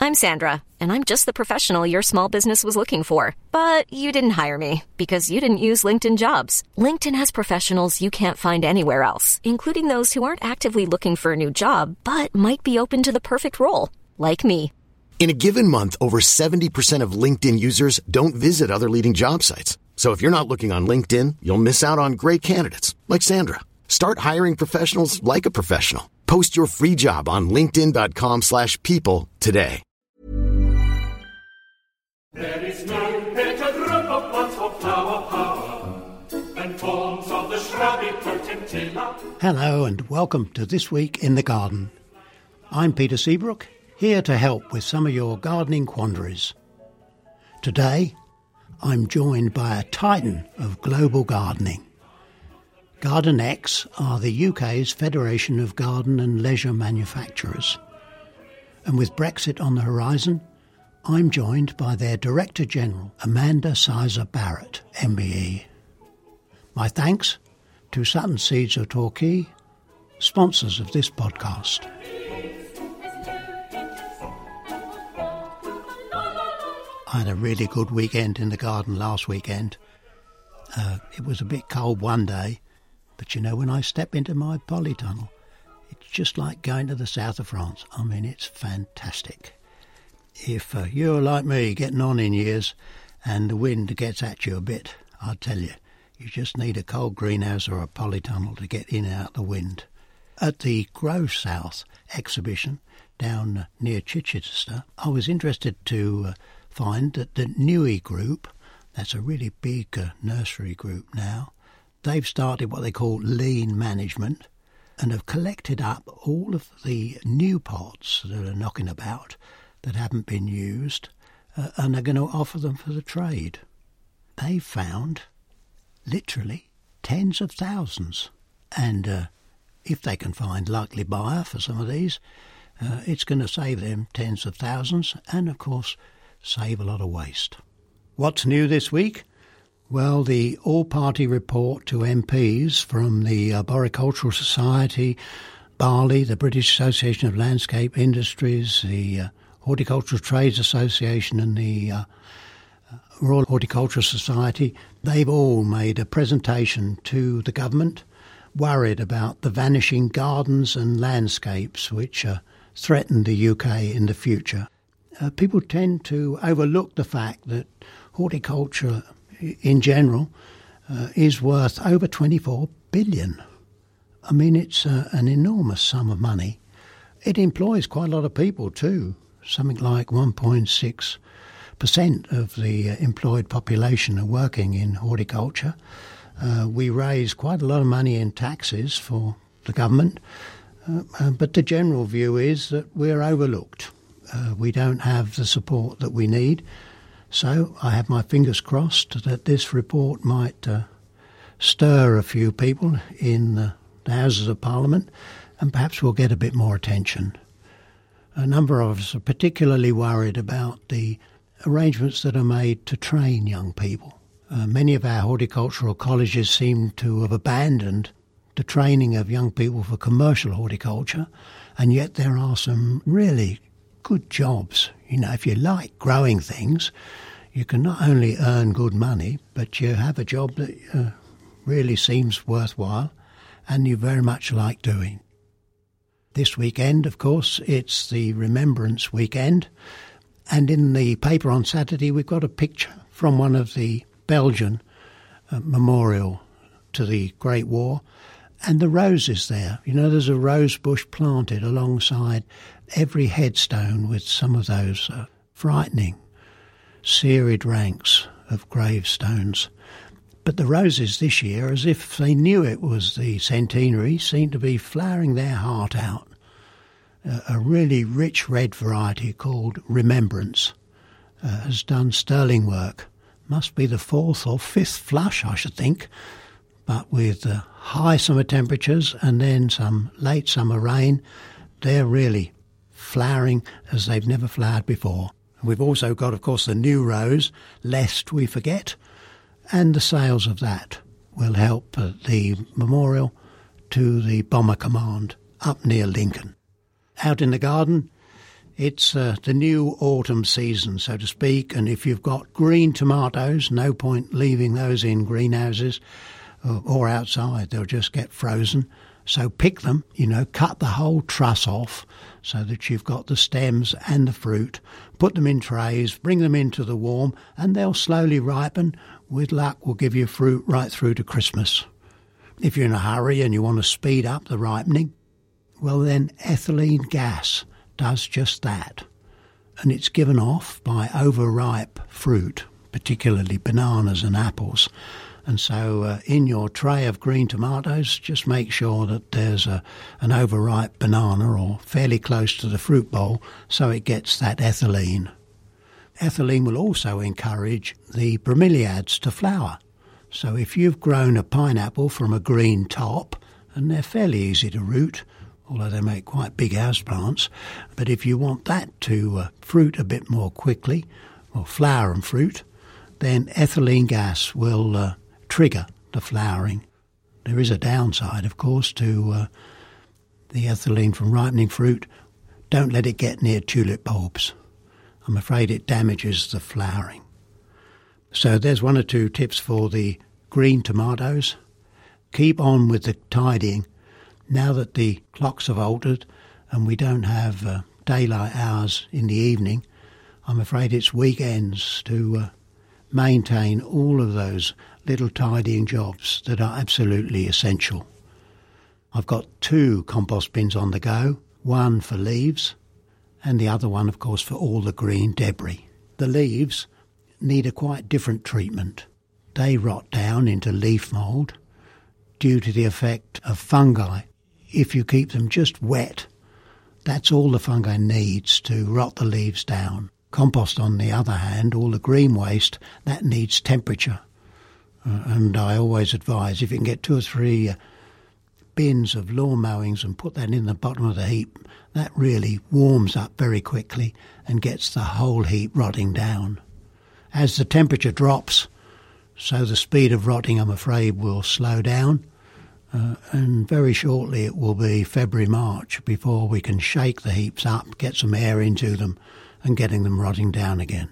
I'm Sandra, and I'm just the professional your small business was looking for. But you didn't hire me because you didn't use LinkedIn Jobs. LinkedIn has professionals you can't find anywhere else, including those who aren't actively looking for a new job, but might be open to the perfect role, like me. In a given month, over 70% of LinkedIn users don't visit other leading job sites. So if you're not looking on LinkedIn, you'll miss out on great candidates like Sandra. Start hiring professionals like a professional. Post your free job on linkedin.com/people today. There is no better group of plants for flower power than forms of the shrubby potentilla. Hello and welcome to This Week in the Garden. I'm Peter Seabrook, here to help with some of your gardening quandaries. Today, I'm joined by a titan of global gardening. GardenX are the UK's Federation of Garden and Leisure Manufacturers. And with Brexit on the horizon, I'm joined by their Director General, Amanda Sizer Barrett, MBE. My thanks to Sutton Seeds of Torquay, sponsors of this podcast. I had a really good weekend in the garden last weekend. It was a bit cold one day, but you know, when I step into my polytunnel, it's just like going to the south of France. I mean, it's fantastic. If you're like me, getting on in years, and the wind gets at you a bit, I'll tell you, you just need a cold greenhouse or a polytunnel to get in and out the wind. At the Grow South exhibition down near Chichester, I was interested to find that the Newey Group, that's a really big nursery group now, they've started what they call lean management and have collected up all of the new pots that are knocking about that haven't been used and are going to offer them for the trade. They've found literally tens of thousands. And if they can find a likely buyer for some of these, it's going to save them tens of thousands and, of course, save a lot of waste. What's new this week? Well, the all-party report to MPs from the Arboricultural Society, BARLI, the British Association of Landscape Industries, the Horticultural Trades Association and the Royal Horticultural Society, they've all made a presentation to the government, worried about the vanishing gardens and landscapes which threaten the UK in the future. People tend to overlook the fact that horticulture in general is worth over 24 billion. I mean, it's an enormous sum of money. It employs quite a lot of people too. Something like 1.6% of the employed population are working in horticulture. We raise quite a lot of money in taxes for the government, but the general view is that we're overlooked. We don't have the support that we need. So I have my fingers crossed that this report might stir a few people in the Houses of Parliament and perhaps we'll get a bit more attention. A number of us are particularly worried about the arrangements that are made to train young people. Many of our horticultural colleges seem to have abandoned the training of young people for commercial horticulture, and yet there are some really good jobs. You know, if you like growing things, you can not only earn good money, but you have a job that really seems worthwhile and you very much like doing. This weekend, of course, it's the Remembrance Weekend, and in the paper on Saturday we've got a picture from one of the Belgian memorial to the Great War, and the roses there. You know, there's a rose bush planted alongside every headstone with some of those frightening serried ranks of gravestones. But the roses this year, as if they knew it was the centenary, seem to be flowering their heart out. A really rich red variety called Remembrance has done sterling work. Must be the fourth or fifth flush, I should think, but with high summer temperatures and then some late summer rain, they're really flowering as they've never flowered before. We've also got, of course, the new rose, lest we forget, and the sales of that will help the memorial to the Bomber Command up near Lincoln. Out in the garden, It's the new autumn season, so to speak, and if you've got green tomatoes, no point leaving those in greenhouses or outside. They'll just get frozen. So pick them, cut the whole truss off so that you've got the stems and the fruit. Put them in trays, bring them into the warm, and they'll slowly ripen. With luck, we'll give you fruit right through to Christmas. If you're in a hurry and you want to speed up the ripening, well then ethylene gas does just that. And it's given off by overripe fruit, particularly bananas and apples. And so in your tray of green tomatoes, just make sure that there's an overripe banana or fairly close to the fruit bowl so it gets that ethylene. Ethylene will also encourage the bromeliads to flower. So if you've grown a pineapple from a green top, and they're fairly easy to root, although they make quite big houseplants, but if you want that to fruit a bit more quickly, or flower and fruit, then ethylene gas will trigger the flowering. There is a downside, of course, to the ethylene from ripening fruit. Don't let it get near tulip bulbs. I'm afraid it damages the flowering. So there's one or two tips for the green tomatoes. Keep on with the tidying. Now that the clocks have altered and we don't have daylight hours in the evening, I'm afraid it's weekends to maintain all of those little tidying jobs that are absolutely essential. I've got 2 compost bins on the go, one for leaves and the other one, of course, for all the green debris. The leaves need a quite different treatment. They rot down into leaf mould due to the effect of fungi. If you keep them just wet, that's all the fungi needs to rot the leaves down. Compost, on the other hand, all the green waste, that needs temperature. And I always advise, if you can get 2 or 3 bins of lawn mowings and put that in the bottom of the heap, that really warms up very quickly and gets the whole heap rotting down. As the temperature drops, so the speed of rotting, I'm afraid, will slow down. And very shortly it will be February, March before we can shake the heaps up, get some air into them and getting them rotting down again.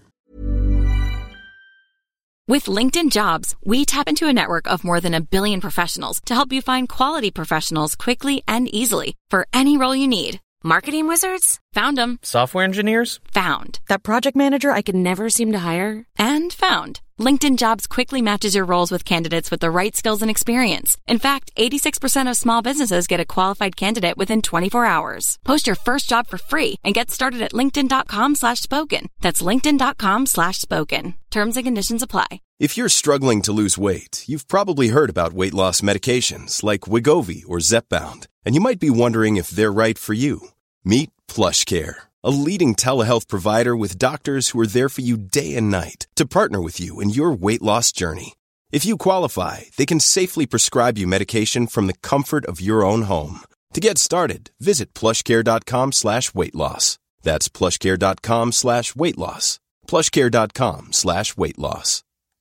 With LinkedIn Jobs, we tap into a network of more than 1 billion professionals to help you find quality professionals quickly and easily for any role you need. Marketing wizards? Found them. Software engineers? Found. That project manager I could never seem to hire? And found. LinkedIn Jobs quickly matches your roles with candidates with the right skills and experience. In fact, 86% of small businesses get a qualified candidate within 24 hours. Post your first job for free and get started at linkedin.com/spoken. That's linkedin.com/spoken. Terms and conditions apply. If you're struggling to lose weight, you've probably heard about weight loss medications like Wegovy or Zepbound, and you might be wondering if they're right for you. Meet PlushCare, a leading telehealth provider with doctors who are there for you day and night to partner with you in your weight loss journey. If you qualify, they can safely prescribe you medication from the comfort of your own home. To get started, visit plushcare.com/weightloss. That's plushcare.com/weightloss. plushcare.com/weightloss.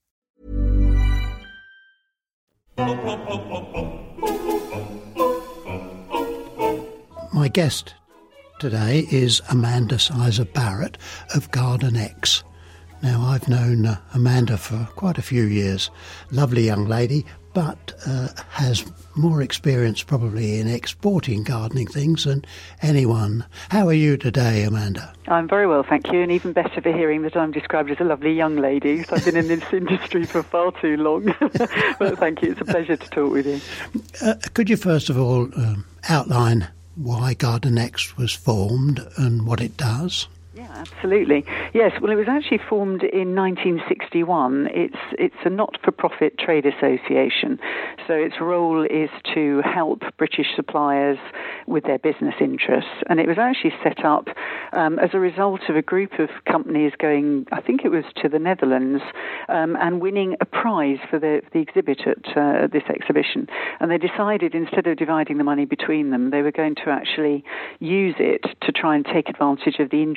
My guest today is Amanda Sizer Barrett of Garden X. Now, I've known Amanda for quite a few years. Lovely young lady, but has more experience probably in exporting gardening things than anyone. How are you today, Amanda? I'm very well, thank you, and even better for hearing that I'm described as a lovely young lady, because I've been in this industry for far too long. But thank you, it's a pleasure to talk with you. Could you first of all outline why Garden X was formed and what it does? Yeah, absolutely. Yes, well, it was actually formed in 1961. It's a not-for-profit trade association, so its role is to help British suppliers with their business interests. And it was actually set up as a result of a group of companies going, I think it was to the Netherlands, and winning a prize for the exhibit at this exhibition. And they decided, instead of dividing the money between them, they were going to actually use it to try and take advantage of the interest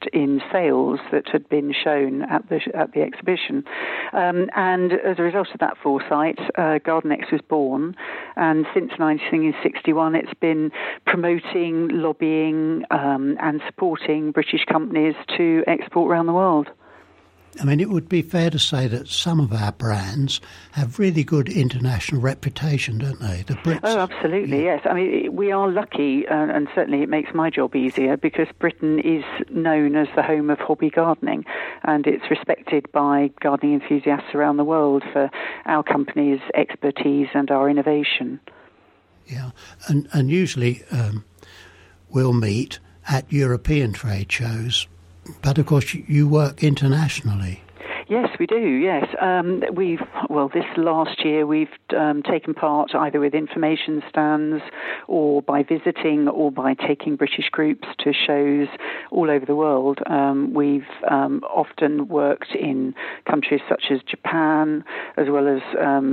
in sales that had been shown at the exhibition. And as a result of that foresight, GardenX was born. And since 1961, it's been promoting, lobbying, and supporting British companies to export around the world. I mean, it would be fair to say that some of our brands have really good international reputation, don't they? The Brits. Oh, absolutely, yes. I mean, we are lucky, and certainly it makes my job easier, because Britain is known as the home of hobby gardening, and it's respected by gardening enthusiasts around the world for our company's expertise and our innovation. Yeah, and usually we'll meet at European trade shows. But, of course, you work internationally. Yes, we do, yes. This last year we've taken part either with information stands or by visiting or by taking British groups to shows all over the world. We've often worked in countries such as Japan as well as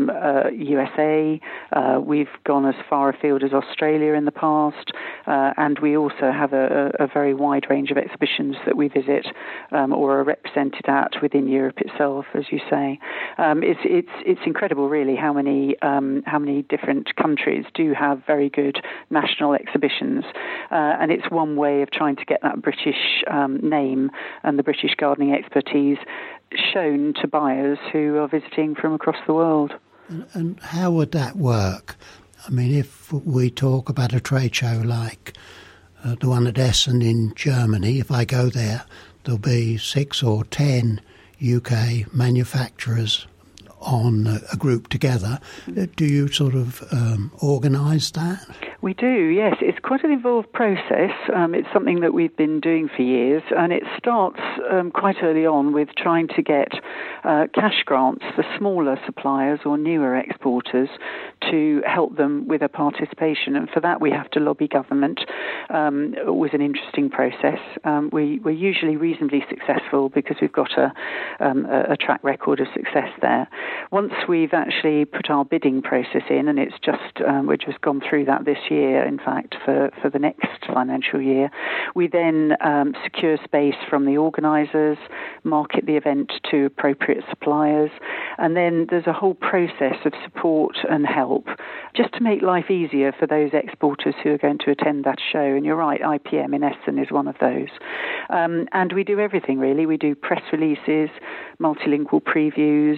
USA. We've gone as far afield as Australia in the past, and we also have a very wide range of exhibitions that we visit or are represented at within Europe itself, as you say. It's incredible, really, how many different countries do have very good national exhibitions, and it's one way of trying to get that British name and the British gardening expertise shown to buyers who are visiting from across the world. And how would that work? I mean, if we talk about a trade show like the one at Essen in Germany, if I go there, there'll be 6 or 10 UK manufacturers on a group together. Do you sort of organise that? We do, yes. It's quite an involved process. It's something that we've been doing for years, and it starts quite early on with trying to get cash grants for smaller suppliers or newer exporters to help them with a participation. And for that, we have to lobby government. It was an interesting process. We're usually reasonably successful because we've got a track record of success there. Once we've actually put our bidding process in, and it's just we've just gone through that this year, in fact, for the next financial year, we then secure space from the organisers, market the event to appropriate suppliers, and then there's a whole process of support and help just to make life easier for those exporters who are going to attend that show. And you're right, IPM in Essen is one of those. And we do everything, really. We do press releases, multilingual previews.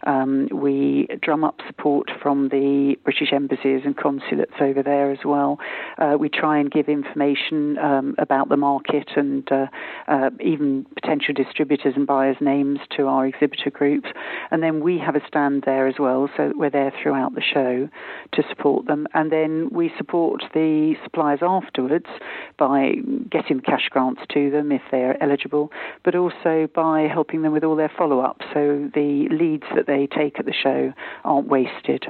We drum up support from the British embassies and consulates over there as well. We try and give information about the market and even potential distributors and buyers' names to our exhibitor groups. And then we have a stand there as well, so that we're there throughout the show to support them. And then we support the suppliers afterwards by getting cash grants to them if they are eligible, but also by helping them with all their follow-up, so the leads that they take at the show aren't wasted.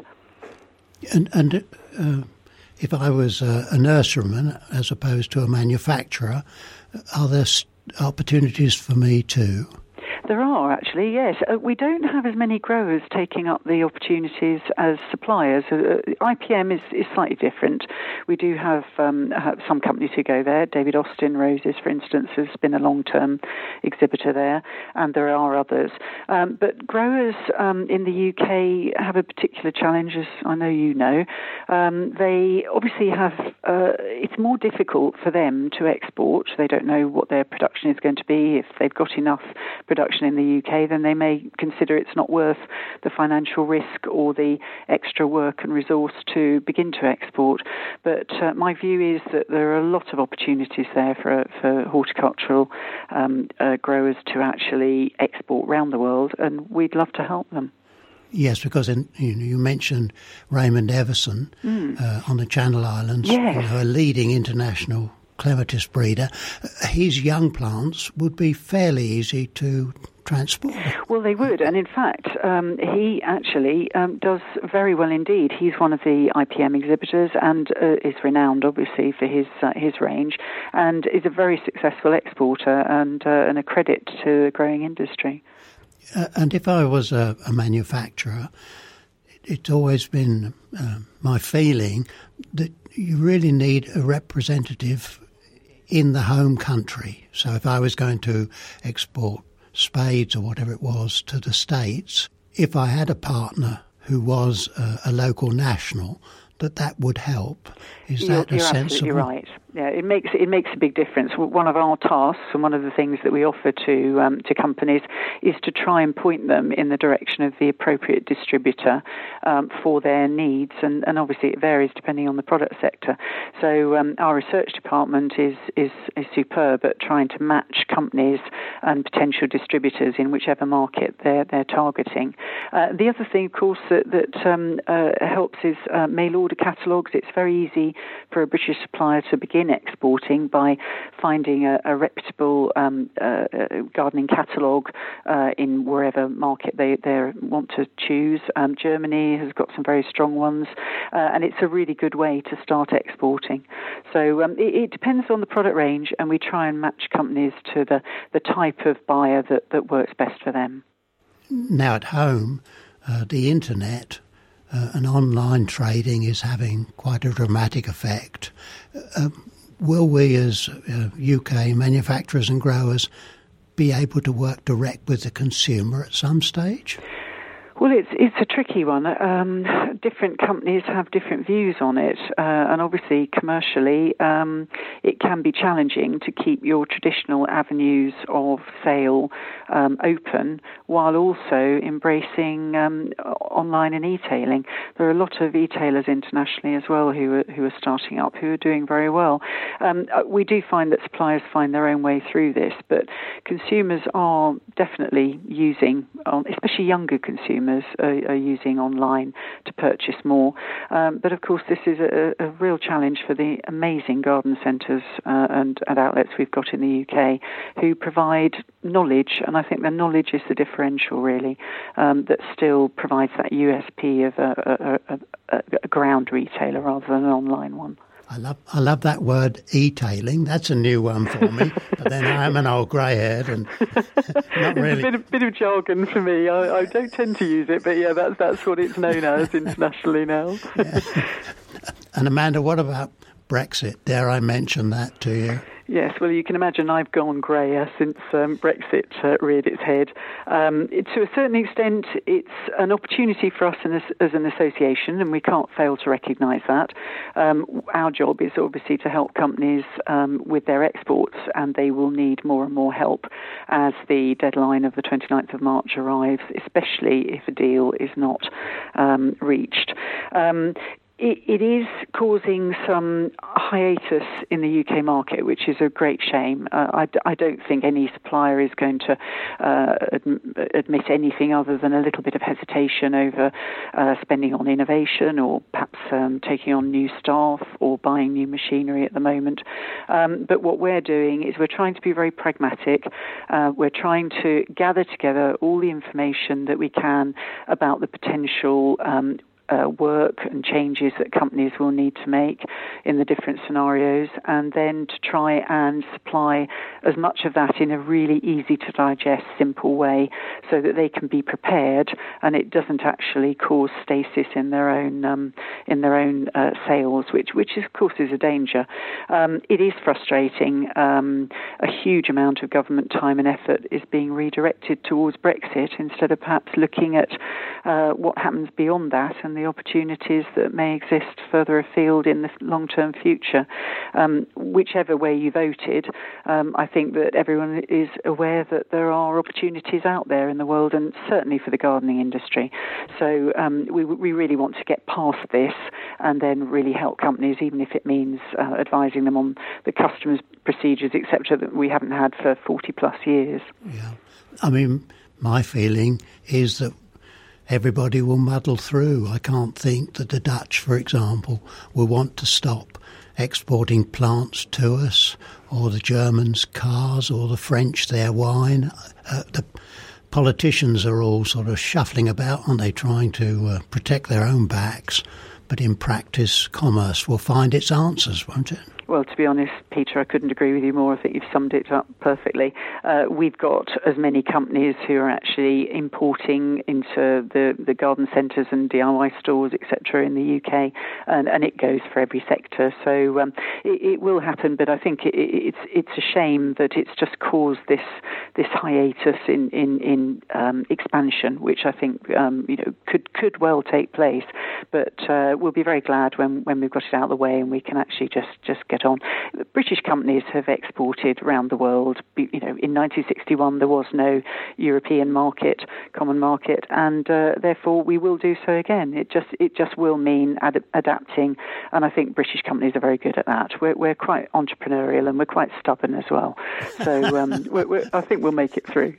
And if I was a nurseryman as opposed to a manufacturer, are there opportunities for me too? There are, actually, yes. We don't have as many growers taking up the opportunities as suppliers. IPM is slightly different. We do have some companies who go there. David Austin Roses, for instance, has been a long-term exhibitor there, and there are others. But growers in the UK have a particular challenge, as I know you know. They obviously have, it's more difficult for them to export. They don't know what their production is going to be. If they've got enough production in the UK, then they may consider it's not worth the financial risk or the extra work and resource to begin to export. But my view is that there are a lot of opportunities there for horticultural growers to actually export around the world, and we'd love to help them. Yes, because you mentioned Raymond Everson on the Channel Islands, yes. A leading international clematis breeder. His young plants would be fairly easy to transport. Well, they would, and in fact, he actually does very well indeed. He's one of the IPM exhibitors and is renowned, obviously, for his range, and is a very successful exporter and a credit to the growing industry. And if I was a manufacturer, it's always been my feeling that you really need a representative in the home country. So if I was going to export spades or whatever it was to the States, if I had a partner who was a local national, that would help. Is that a sensible? You're absolutely right. Yeah, it makes a big difference. One of our tasks and one of the things that we offer to companies is to try and point them in the direction of the appropriate distributor for their needs, and obviously it varies depending on the product sector. So our research department is superb at trying to match companies and potential distributors in whichever market they're targeting. The other thing, of course, that helps is mail order catalogues. It's very easy for a British supplier to begin exporting by finding a reputable gardening catalogue in wherever market they want to choose. Germany has got some very strong ones, and it's a really good way to start exporting. So it depends on the product range, and we try and match companies to the type of buyer that works best for them. Now at home, the internet and online trading is having quite a dramatic effect. Will we as UK manufacturers and growers be able to work direct with the consumer at some stage? Well, it's a tricky one. Different companies have different views on it, and obviously commercially it can be challenging to keep your traditional avenues of sale open while also embracing online and e-tailing. There are a lot of e-tailers internationally as well who are starting up, who are doing very well. We do find that suppliers find their own way through this, but consumers are definitely using, especially younger consumers, are using online to purchase more. But of course, this is a real challenge for the amazing garden centres and outlets we've got in the UK who provide knowledge, and I think the knowledge is the differential really, that still provides that USP of a ground retailer rather than an online one. I love that word, e-tailing. That's a new one for me. But then I am an old grey-haired and not really. It's a bit of jargon for me. I don't tend to use it, but yeah, that's what it's known as internationally now. Yeah. And Amanda, what about Brexit? Dare I mention that to you? Yes, well, you can imagine I've gone greyer since Brexit reared its head. To a certain extent, it's an opportunity for us as an association, and we can't fail to recognise that. Our job is obviously to help companies with their exports, and they will need more and more help as the deadline of the 29th of March arrives, especially if a deal is not reached. It is causing some hiatus in the UK market, which is a great shame. I don't think any supplier is going to admit anything other than a little bit of hesitation over spending on innovation or perhaps taking on new staff or buying new machinery at the moment. But what we're doing is we're trying to be very pragmatic. We're trying to gather together all the information that we can about the potential work and changes that companies will need to make in the different scenarios, and then to try and supply as much of that in a really easy to digest, simple way so that they can be prepared and it doesn't actually cause stasis in their own sales, which of course is a danger. It is frustrating. A huge amount of government time and effort is being redirected towards Brexit instead of perhaps looking at what happens beyond that and the opportunities that may exist further afield in the long-term future. Whichever way you voted, I think that everyone is aware that there are opportunities out there in the world, and certainly for the gardening industry. So we really want to get past this and then really help companies, even if it means advising them on the customs procedures, etc., that we haven't had for 40 plus years. Yeah, I mean, my feeling is that everybody will muddle through. I can't think that the Dutch, for example, will want to stop exporting plants to us, or the Germans cars, or the French their wine. The politicians are all sort of shuffling about, aren't they, trying to protect their own backs. But in practice, commerce will find its answers, won't it? Well, to be honest, Peter, I couldn't agree with you more. I think you've summed it up perfectly. We've got as many companies who are actually importing into the garden centres and DIY stores, etc., in the UK, and it goes for every sector. So it will happen, but I think it's a shame that it's just caused this hiatus in expansion, which I think could well take place. But we'll be very glad when we've got it out of the way and we can actually just get on. British companies have exported around the world. In 1961 there was no European market, common market, and therefore we will do so again. It just will mean adapting, and I think British companies are very good at that. We're quite entrepreneurial and we're quite stubborn as well. So I think we'll make it through.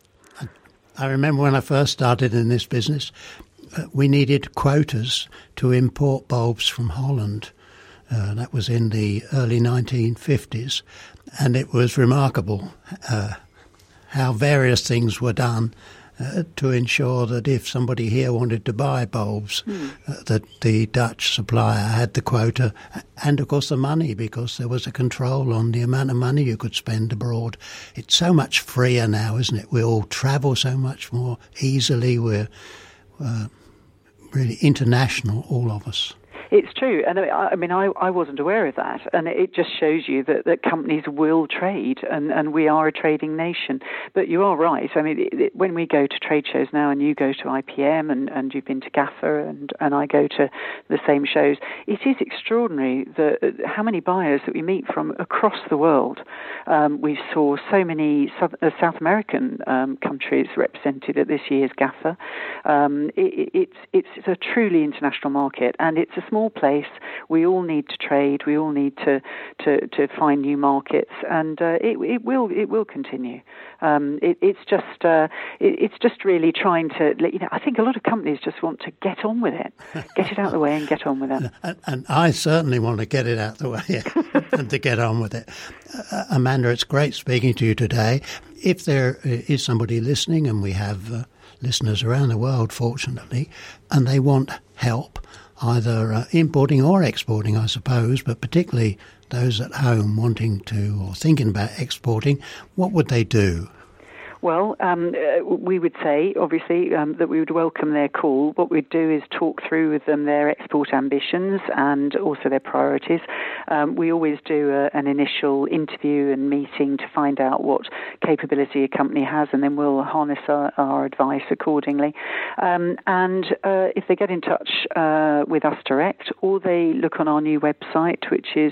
I remember when I first started in this business, we needed quotas to import bulbs from Holland. That was in the early 1950s, and it was remarkable how various things were done to ensure that if somebody here wanted to buy bulbs, that the Dutch supplier had the quota and, of course, the money, because there was a control on the amount of money you could spend abroad. It's so much freer now, isn't it? We all travel so much more easily. We're really international, all of us. It's true, and I wasn't aware of that, and it just shows you that companies will trade, and we are a trading nation. But you are right. I mean, when we go to trade shows now, and you go to IPM, and you've been to GAFA, and I go to the same shows, it is extraordinary how many buyers that we meet from across the world. We saw so many South American countries represented at this year's GAFA. It's a truly international market, and it's a small place. We all need to trade. We all need to find new markets, and it will continue. It's just really trying to. I think a lot of companies just want to get on with it, get it out of the way, and get on with it. And I certainly want to get it out of the way and to get on with it. Amanda, it's great speaking to you today. If there is somebody listening, and we have listeners around the world, fortunately, and they want help, either importing or exporting, I suppose, but particularly those at home wanting to or thinking about exporting, what would they do? Well, we would say, obviously, that we would welcome their call. What we'd do is talk through with them their export ambitions and also their priorities. We always do an initial interview and meeting to find out what capability a company has, and then we'll harness our advice accordingly. And if they get in touch with us direct, or they look on our new website, which is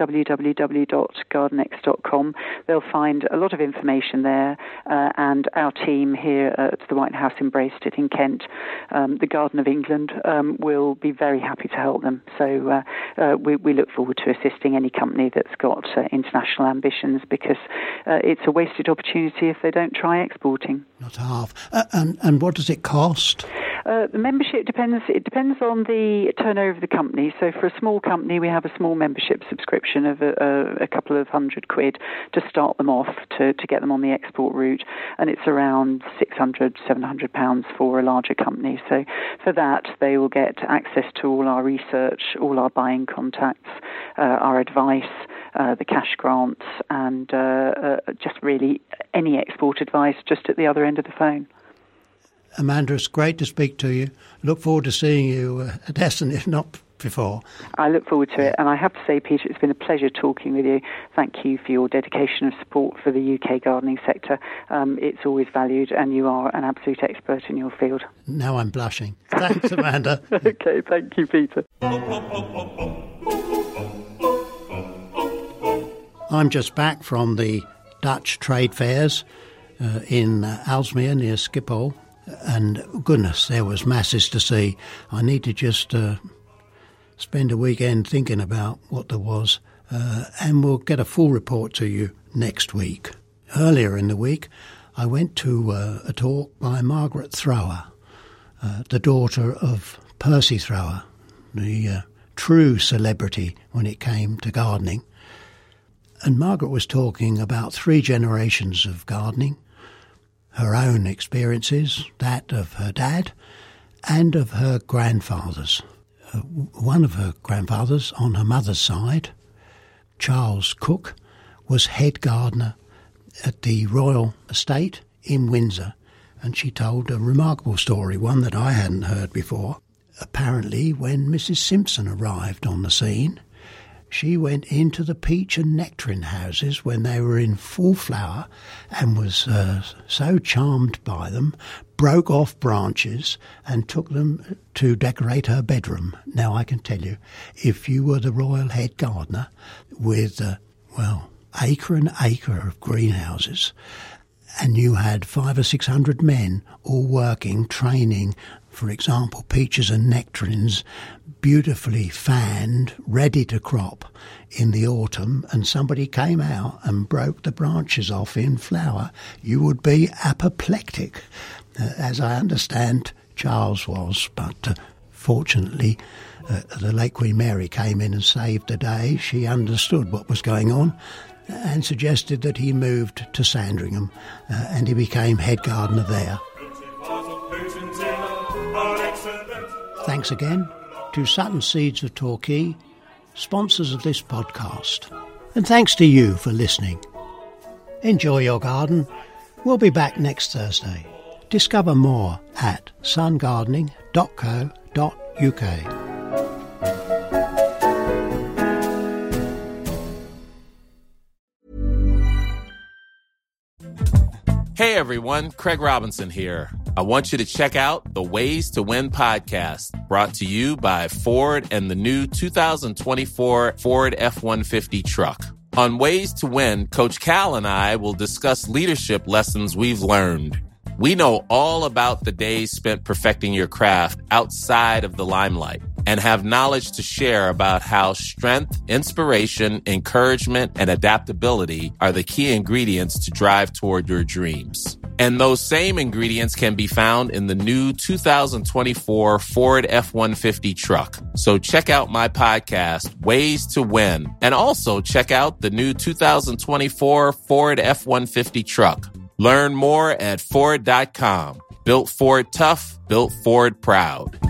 www.gardenex.com, they'll find a lot of information there. And our team here at the White House in Bracestead in Kent, the Garden of England, will be very happy to help them. So we look forward to assisting any company that's got international ambitions, because it's a wasted opportunity if they don't try exporting. Not half. And what does it cost? The membership depends. It depends on the turnover of the company. So for a small company, we have a small membership subscription of a couple of £100 to start them off to get them on the export route, and it's around £600, £700 for a larger company. So for that, they will get access to all our research, all our buying contacts, our advice, the cash grants, and just really any export advice just at the other end of the phone. Amanda, it's great to speak to you. Look forward to seeing you at Essen, if not before. I look forward to it, and I have to say, Peter, it's been a pleasure talking with you. Thank you for your dedication and support for the UK gardening sector. It's always valued, and you are an absolute expert in your field. Now I'm blushing. Thanks, Amanda. Okay, thank you, Peter. I'm just back from the Dutch trade fairs in Aalsmeer near Schiphol. And goodness, there was masses to see. I need to just spend a weekend thinking about what there was, and we'll get a full report to you next week. Earlier in the week, I went to a talk by Margaret Thrower, the daughter of Percy Thrower, the true celebrity when it came to gardening. And Margaret was talking about 3 generations of gardening, her own experiences, that of her dad, and of her grandfathers. One of her grandfathers, on her mother's side, Charles Cook, was head gardener at the Royal Estate in Windsor, and she told a remarkable story, one that I hadn't heard before. Apparently, when Mrs. Simpson arrived on the scene, she went into the peach and nectarine houses when they were in full flower and was so charmed by them, broke off branches and took them to decorate her bedroom. Now, I can tell you, if you were the royal head gardener with, acre and acre of greenhouses, and you had 500 or 600 men all working, training, for example, peaches and nectarines, beautifully fanned, ready to crop in the autumn, and somebody came out and broke the branches off in flower, you would be apoplectic, as I understand Charles was. But fortunately, the late Queen Mary came in and saved the day. She understood what was going on and suggested that he moved to Sandringham, and he became head gardener there. Thanks again to Sutton Seeds of Torquay, sponsors of this podcast. And thanks to you for listening. Enjoy your garden. We'll be back next Thursday. Discover more at sungardening.co.uk. Hey everyone, Craig Robinson here. I want you to check out the Ways to Win podcast, brought to you by Ford and the new 2024 Ford F-150 truck. On Ways to Win, Coach Cal and I will discuss leadership lessons we've learned. We know all about the days spent perfecting your craft outside of the limelight and have knowledge to share about how strength, inspiration, encouragement, and adaptability are the key ingredients to drive toward your dreams. And those same ingredients can be found in the new 2024 Ford F-150 truck. So check out my podcast, Ways to Win, and also check out the new 2024 Ford F-150 truck. Learn more at Ford.com. Built Ford tough, built Ford proud.